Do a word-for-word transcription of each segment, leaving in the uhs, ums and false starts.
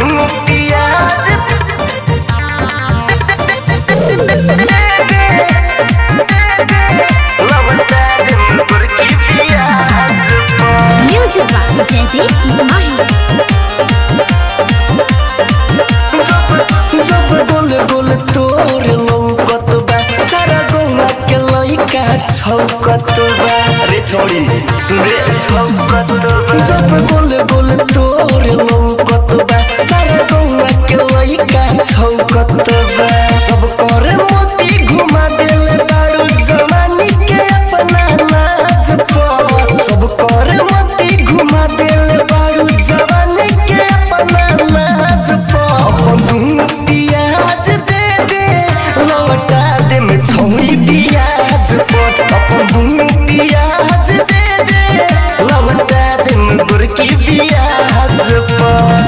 अरे छोड़ी सुने जब बोले बोले तोर लौकत बा सारा गौवा के लइका छौकत बा सब करे मोती घुमा देले बाड़ू जवानी के अपना नाच पर सब करे मोती घुमा देले बाड़ू जवानी के अपना नाच पर अपन पियाज दे दे लौटा दे में छौरी पियाज पर अपन पियाज दे दे लौटा दे में बुरकी पियाज पर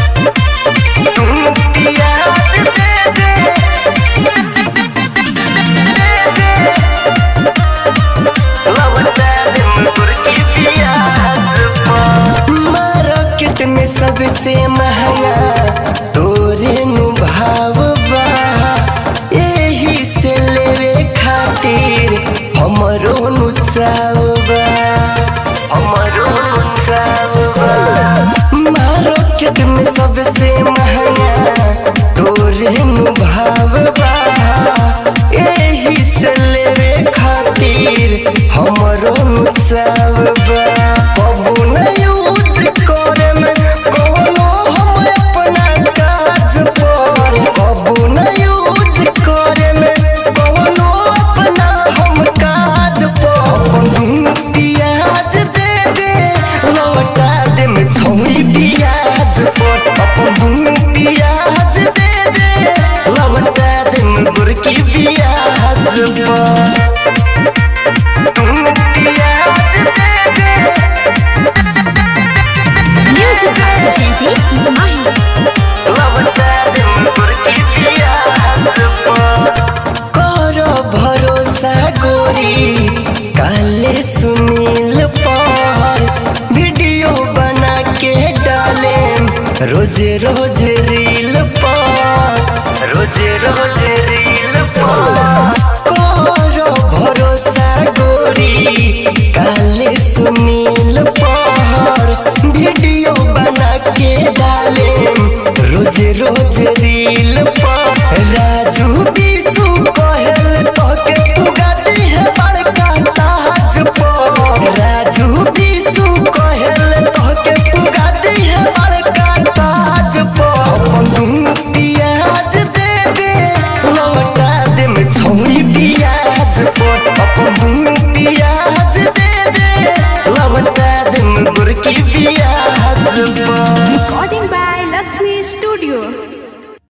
मार्केट में सबसे महंगा तोरे नु भाव बा एही से लेवे खातिर हमरो नु चाव बा हमरो नु चाव बा मार्केट में सबसे महंगा तोरे नु भाव बा एही से लेवे खातिर हमरो नु चाव बा कबू न यूज करे में कोनो हम अपना काज पर कबू न यूज करे में कोनो अपना हम काज पर अपन पियाज दे दे लौटा दे में छौरी पियाज पर अपन पियाज दे दे लौटा दे में बुरकी पियाज पर भरोसा गोरी काले सुनील पर वीडियो बना के डाले रोज रोज रील पर रोज रोज रील पर करो भरोसा गोरी काले सुनील पर वीडियो बना के डाले रोज रोज रील पर राजू